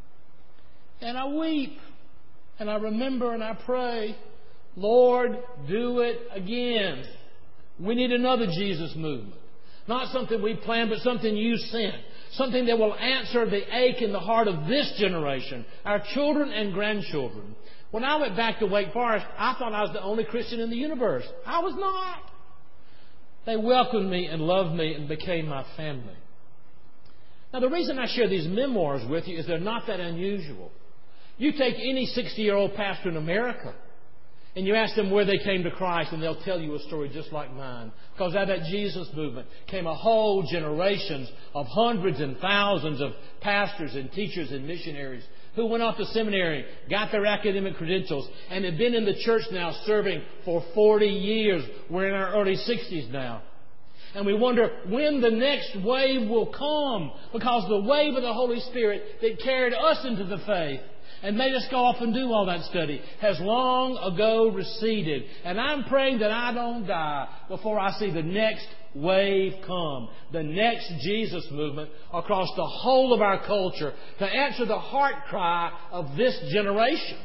and I weep, and I remember and I pray, Lord, do it again. We need another Jesus movement. Not something we planned, but something you sent. Something that will answer the ache in the heart of this generation, our children and grandchildren. When I went back to Wake Forest, I thought I was the only Christian in the universe. I was not. They welcomed me and loved me and became my family. Now, the reason I share these memoirs with you is they're not that unusual. You take any sixty-year-old pastor in America and you ask them where they came to Christ, and they'll tell you a story just like mine. Because out of that Jesus movement came a whole generations of hundreds and thousands of pastors and teachers and missionaries who went off to seminary, got their academic credentials, and have been in the church now serving for forty years. We're in our early sixties now. And we wonder when the next wave will come, because the wave of the Holy Spirit that carried us into the faith and made us go off and do all that study has long ago receded. And I'm praying that I don't die before I see the next wave come, the next Jesus movement across the whole of our culture to answer the heart cry of this generation.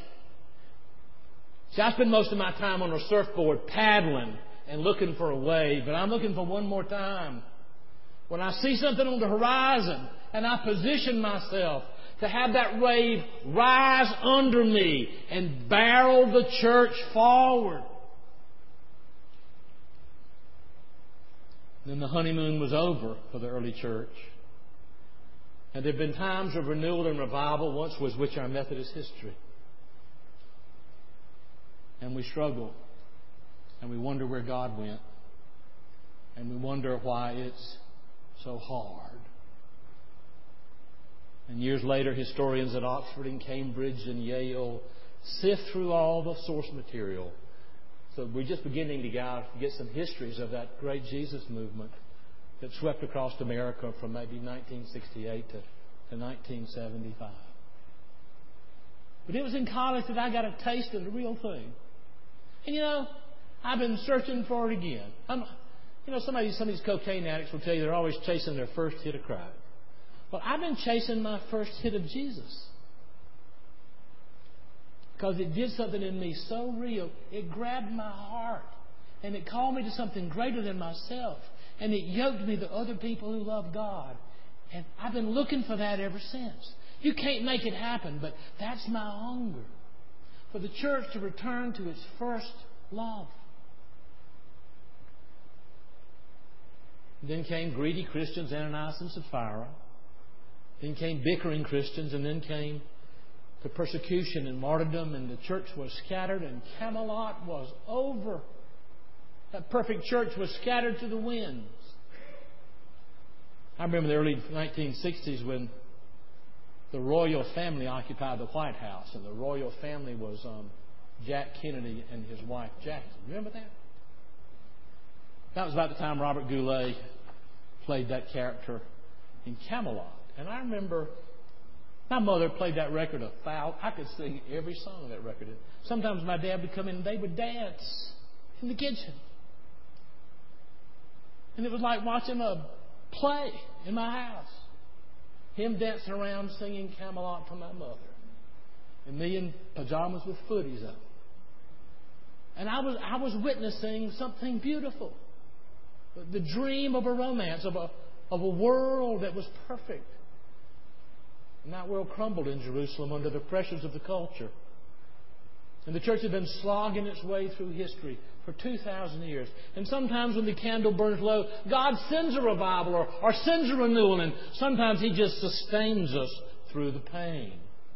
See, I spend most of my time on a surfboard paddling and looking for a wave, but I'm looking for one more time. When I see something on the horizon and I position myself to have that wave rise under me and barrel the church forward. Then the honeymoon was over for the early church. And there have been times of renewal and revival, once was which our Methodist history. And we struggle. And we wonder where God went. And we wonder why it's so hard. And years later, historians at Oxford and Cambridge and Yale sift through all the source material. So we're just beginning to get some histories of that great Jesus movement that swept across America from maybe nineteen sixty-eight to, to nineteen seventy-five. But it was in college that I got a taste of the real thing. And you know, I've been searching for it again. I'm, you know, somebody, some of these cocaine addicts will tell you they're always chasing their first hit of crack. Well, I've been chasing my first hit of Jesus. Because it did something in me so real. It grabbed my heart. And it called me to something greater than myself. And it yoked me to other people who love God. And I've been looking for that ever since. You can't make it happen, but that's my hunger. For the church to return to its first love. Then came greedy Christians, Ananias and Sapphira. Then came bickering Christians, and then came the persecution and martyrdom, and the church was scattered, and Camelot was over. That perfect church was scattered to the winds. I remember the early nineteen sixties when the royal family occupied the White House, and the royal family was um, Jack Kennedy and his wife Jackie. Remember that? That was about the time Robert Goulet played that character in Camelot. And I remember my mother played that record a thousand. I could sing every song of that record. Sometimes my dad would come in and they would dance in the kitchen. And it was like watching a play in my house. Him dancing around singing Camelot to my mother. And me in pajamas with footies up. And I was I was witnessing something beautiful. The dream of a romance, of a of a world that was perfect. And that world crumbled in Jerusalem under the pressures of the culture. And the church had been slogging its way through history for two thousand years. And sometimes when the candle burns low, God sends a revival or, or sends a renewal. And sometimes He just sustains us through the pain.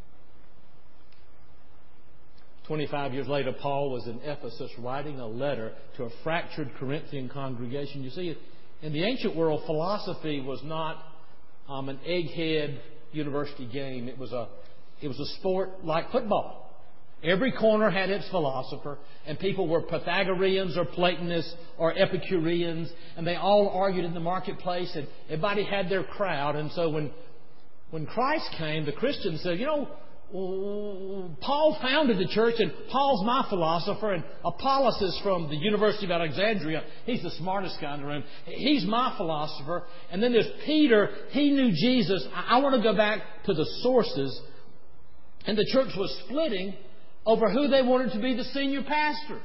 twenty-five years later, Paul was in Ephesus writing a letter to a fractured Corinthian congregation. You see, In the ancient world, philosophy was not um, an egghead university game. It was a it was a sport like football. Every corner had its philosopher, and people were Pythagoreans or Platonists or Epicureans, and they all argued in the marketplace, and everybody had their crowd. And so when when Christ came, the Christians said, you know, Paul founded the church, and Paul's my philosopher, and Apollos is from the University of Alexandria. He's the smartest guy in the room. He's my philosopher. And then there's Peter. He knew Jesus. I, I want to go back to the sources. And the church was splitting over who they wanted to be the senior pastor.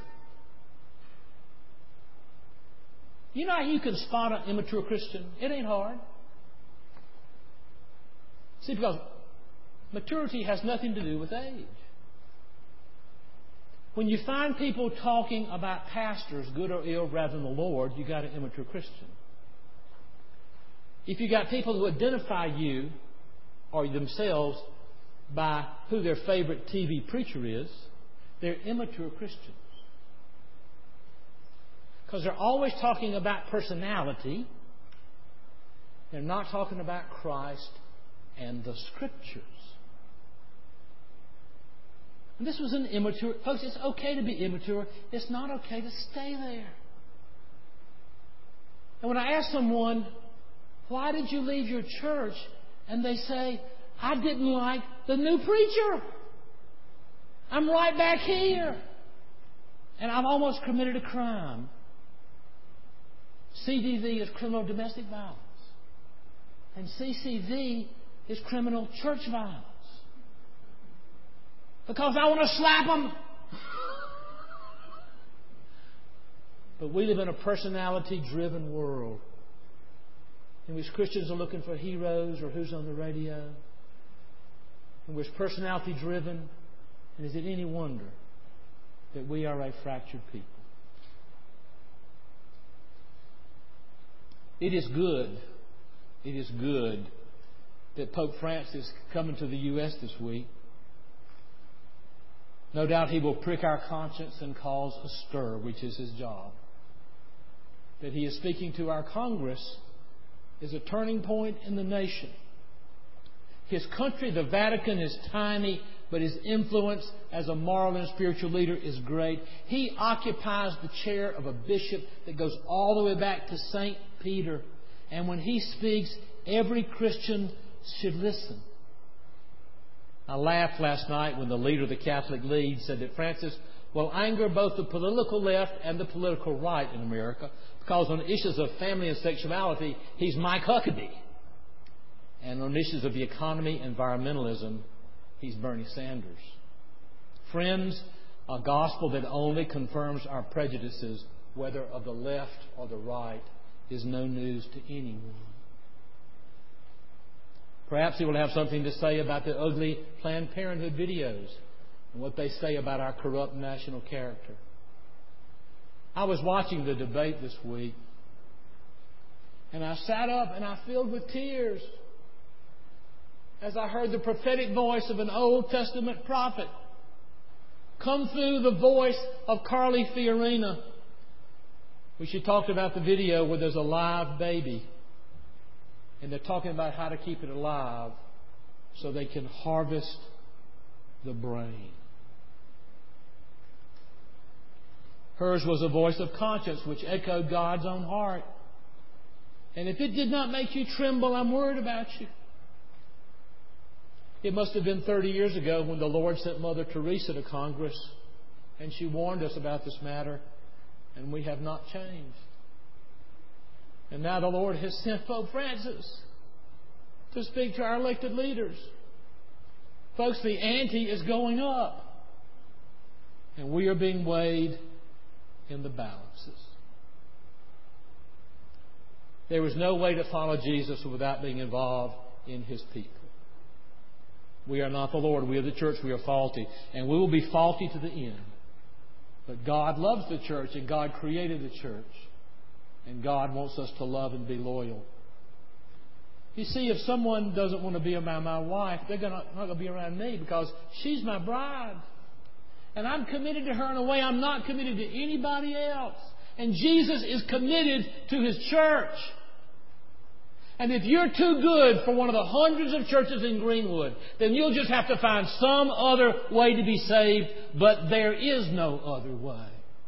You know how you can spot an immature Christian? It ain't hard. See, because maturity has nothing to do with age. When you find people talking about pastors, good or ill, rather than the Lord, you got an immature Christian. If you got people who identify you or themselves by who their favorite T V preacher is, they're immature Christians. Because they're always talking about personality. They're not talking about Christ and the Scriptures. And this was an immature... Folks, it's okay to be immature. It's not okay to stay there. And when I ask someone, why did you leave your church? And they say, I didn't like the new preacher. I'm right back here. And I've almost committed a crime. C D V is criminal domestic violence. And C C V is criminal church violence. Because I want to slap them. But we live in a personality-driven world in which Christians are looking for heroes or who's on the radio. And we're personality driven, and is it any wonder that we are a fractured people? It is good, it is good that Pope Francis is coming to the U S this week. No doubt he will prick our conscience and cause a stir, which is his job. That he is speaking to our Congress is a turning point in the nation. His country, the Vatican, is tiny, but his influence as a moral and spiritual leader is great. He occupies the chair of a bishop that goes all the way back to Saint Peter. And when he speaks, every Christian should listen. I laughed last night when the leader of the Catholic League said that Francis will anger both the political left and the political right in America, because on issues of family and sexuality, he's Mike Huckabee. And on issues of the economy and environmentalism, he's Bernie Sanders. Friends, a gospel that only confirms our prejudices, whether of the left or the right, is no news to anyone. Perhaps he will have something to say about the ugly Planned Parenthood videos and what they say about our corrupt national character. I was watching the debate this week, and I sat up and I filled with tears as I heard the prophetic voice of an Old Testament prophet come through the voice of Carly Fiorina. We should talk about the video where there's a live baby, and they're talking about how to keep it alive so they can harvest the brain. Hers was a voice of conscience which echoed God's own heart. And if it did not make you tremble, I'm worried about you. It must have been thirty years ago when the Lord sent Mother Teresa to Congress, and she warned us about this matter, and we have not changed. And now the Lord has sent Pope Francis to speak to our elected leaders. Folks, the ante is going up, and we are being weighed in the balances. There is no way to follow Jesus without being involved in His people. We are not the Lord. We are the church. We are faulty. And we will be faulty to the end. But God loves the church, and God created the church. And God wants us to love and be loyal. You see, if someone doesn't want to be around my wife, they're gonna, not going to be around me, because she's my bride. And I'm committed to her in a way I'm not committed to anybody else. And Jesus is committed to His church. And if you're too good for one of the hundreds of churches in Greenwood, then you'll just have to find some other way to be saved, but there is no other way.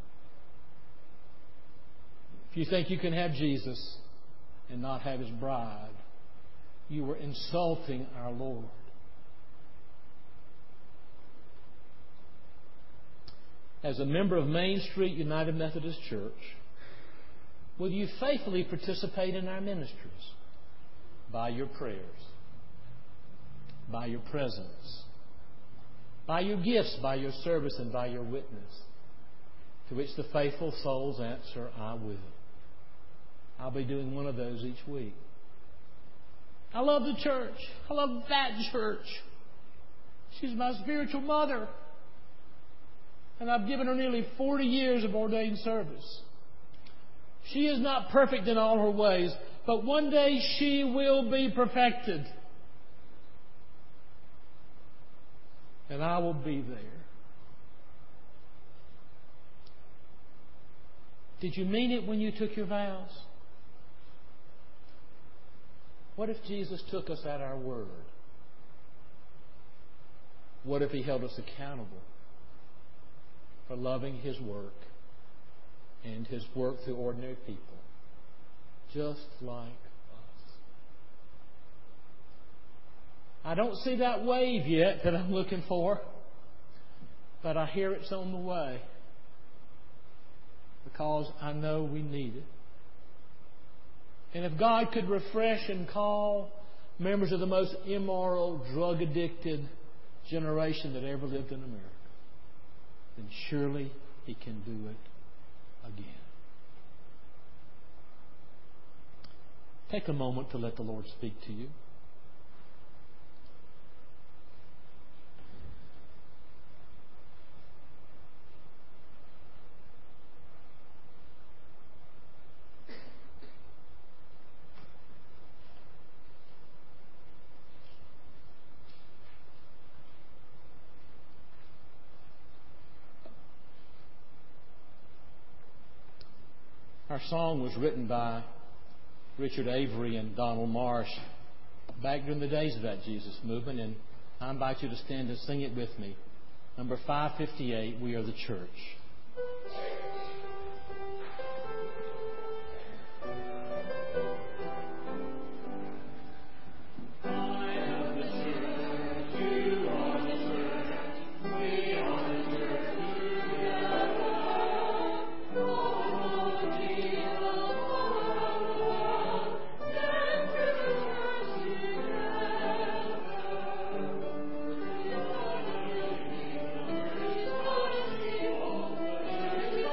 If you think you can have Jesus and not have His bride, you are insulting our Lord. As a member of Main Street United Methodist Church, will you faithfully participate in our ministries? By your prayers, by your presence, by your gifts, by your service, and by your witness. To which the faithful souls answer, I will. I'll be doing one of those each week. I love the church. I love that church. She's my spiritual mother. And I've given her nearly forty years of ordained service. She is not perfect in all her ways, but one day she will be perfected. And I will be there. Did you mean it when you took your vows? What if Jesus took us at our word? What if He held us accountable for loving His work and His work through ordinary people, just like us? I don't see that wave yet that I'm looking for, but I hear it's on the way because I know we need it. And if God could refresh and call members of the most immoral, drug-addicted generation that ever lived in America, then surely He can do it again. Take a moment to let the Lord speak to you. Our song was written by Richard Avery and Donald Marsh back during the days of that Jesus movement, and I invite you to stand and sing it with me. Number five fifty-eight, We Are the Church.
Thank you.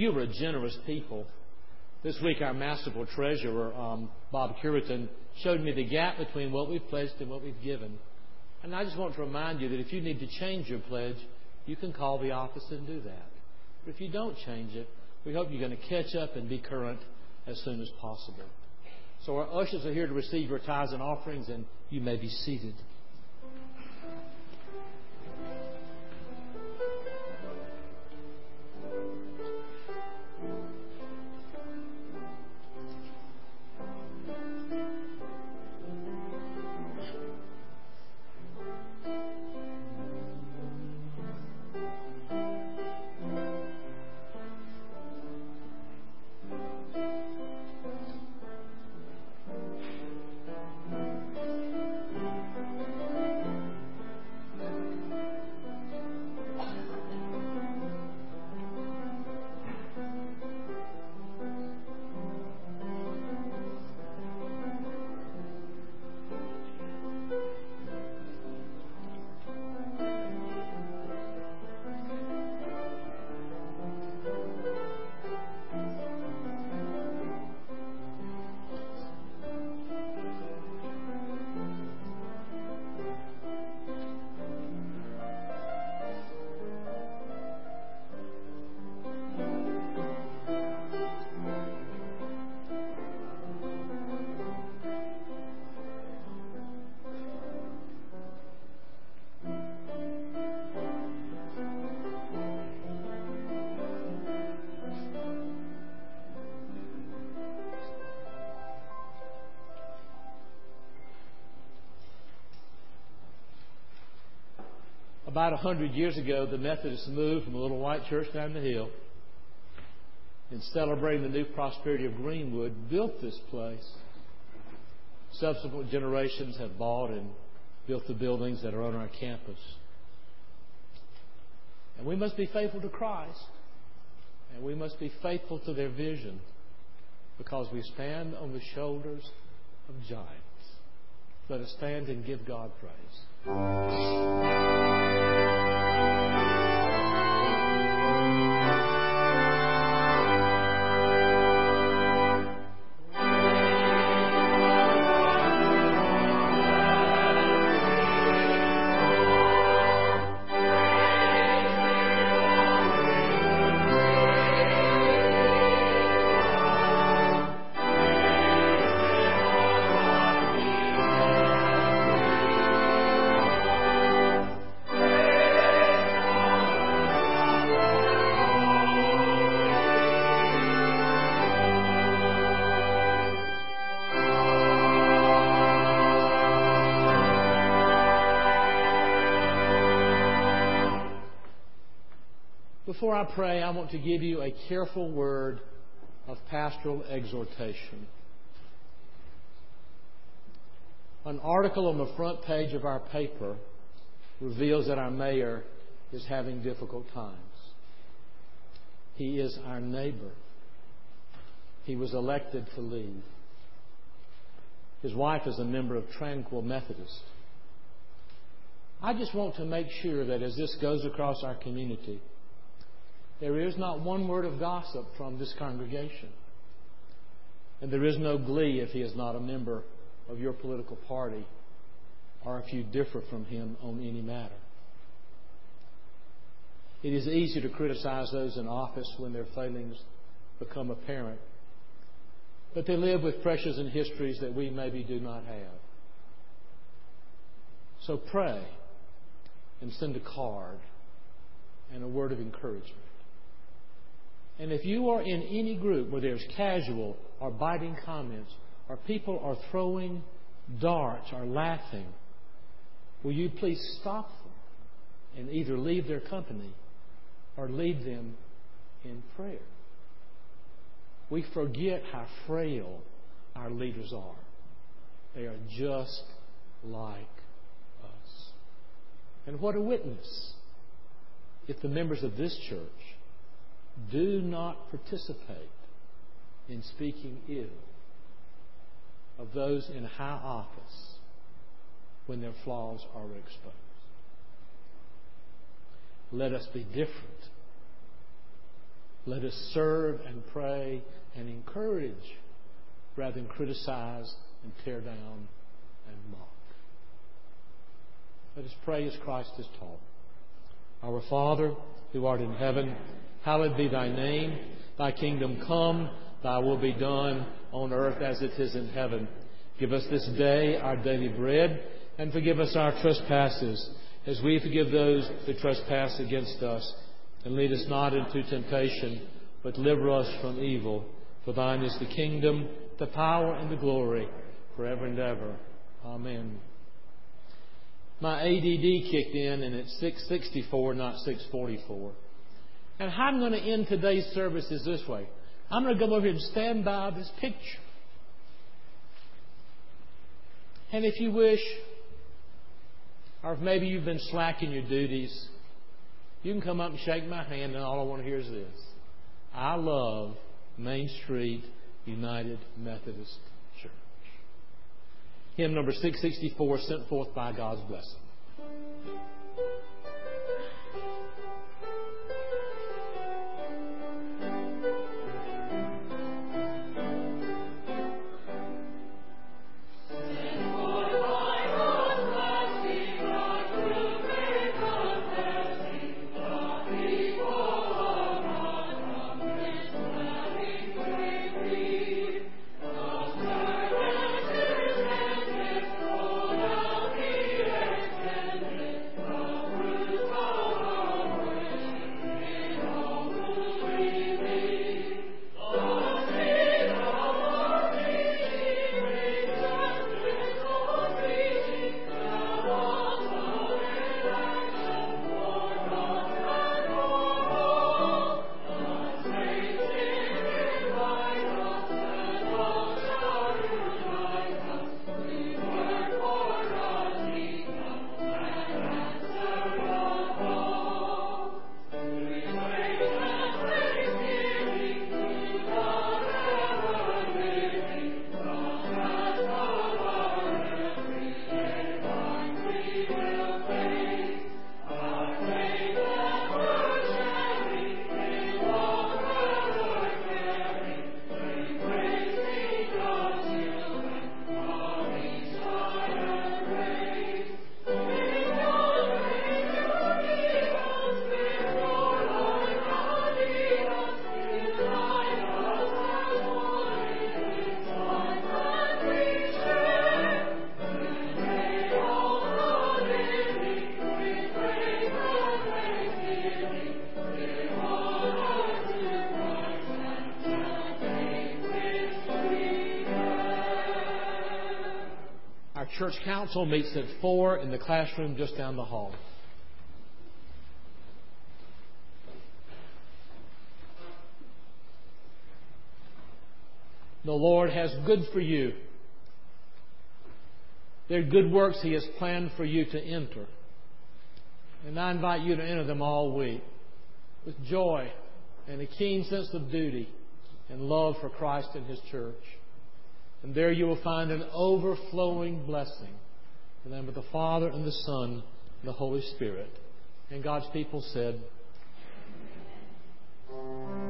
You are a generous people. This week, our masterful treasurer, um, Bob Curitan, showed me the gap between what we've pledged and what we've given. And I just want to remind you that if you need to change your pledge, you can call the office and do that. But if you don't change it, we hope you're going to catch up and be current as soon as possible. So our ushers are here to receive your tithes and offerings, and you may be seated. About a hundred years ago, the Methodists moved from a little white church down the hill, and celebrating the new prosperity of Greenwood, built this place. Subsequent generations have bought and built the buildings that are on our campus. And we must be faithful to Christ, and we must be faithful to their vision, because we stand on the shoulders of giants. Let us stand and give God praise. Before I pray, I want to give you a careful word of pastoral exhortation. An article on the front page of our paper reveals that our mayor is having difficult times. He is our neighbor. He was elected to leave. His wife is a member of Tranquil Methodist. I just want to make sure that as this goes across our community, there is not one word of gossip from this congregation. And there is no glee if he is not a member of your political party or if you differ from him on any matter. It is easy to criticize those in office when their failings become apparent, but they live with pressures and histories that we maybe do not have. So pray and send a card and a word of encouragement. And if you are in any group where there's casual or biting comments, or people are throwing darts or laughing, will you please stop them and either leave their company or lead them in prayer? We forget how frail our leaders are. They are just like us. And what a witness if the members of this church do not participate in speaking ill of those in high office when their flaws are exposed. Let us be different. Let us serve and pray and encourage rather than criticize and tear down and mock. Let us pray as Christ has taught. Our Father, who art in heaven, hallowed be thy name. Thy kingdom come, thy will be done on earth as it is in heaven. Give us this day our daily bread, and forgive us our trespasses, as we forgive those who trespass against us. And lead us not into temptation, but deliver us from evil. For thine is the kingdom, the power, and the glory, forever and ever. Amen. My A D D kicked in, and it's six sixty-four, not six forty-four. And how I'm going to end today's service is this way. I'm going to go over here and stand by this picture. And if you wish, or if maybe you've been slacking your duties, you can come up and shake my hand, and all I want to hear is this. I love Main Street United Methodist Church. Hymn number six sixty-four, sent forth by God's blessing. Church council meets at four in the classroom just down the hall. The Lord has good for you. There are good works He has planned for you to enter. And I invite you to enter them all week with joy and a keen sense of duty and love for Christ and His church. And there you will find an overflowing blessing in the name of the Father and the Son and the Holy Spirit. And God's people said, Amen.